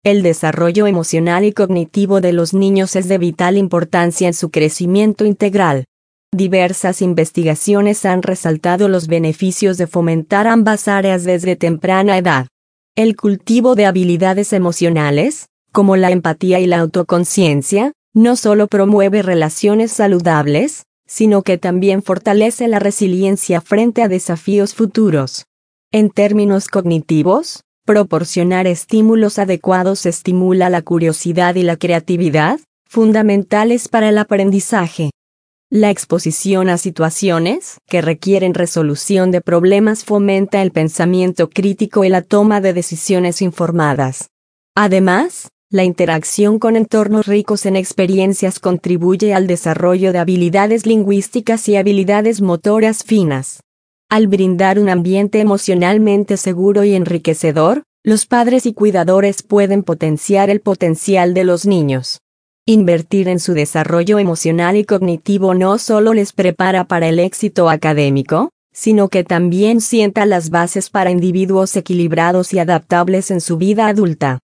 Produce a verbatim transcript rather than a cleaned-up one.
El desarrollo emocional y cognitivo de los niños es de vital importancia en su crecimiento integral. Diversas investigaciones han resaltado los beneficios de fomentar ambas áreas desde temprana edad. El cultivo de habilidades emocionales, como la empatía y la autoconciencia, no solo promueve relaciones saludables, sino que también fortalece la resiliencia frente a desafíos futuros. En términos cognitivos, proporcionar estímulos adecuados estimula la curiosidad y la creatividad, fundamentales para el aprendizaje. La exposición a situaciones que requieren resolución de problemas fomenta el pensamiento crítico y la toma de decisiones informadas. Además, la interacción con entornos ricos en experiencias contribuye al desarrollo de habilidades lingüísticas y habilidades motoras finas. Al brindar un ambiente emocionalmente seguro y enriquecedor, los padres y cuidadores pueden potenciar el potencial de los niños. Invertir en su desarrollo emocional y cognitivo no solo les prepara para el éxito académico, sino que también sienta las bases para individuos equilibrados y adaptables en su vida adulta.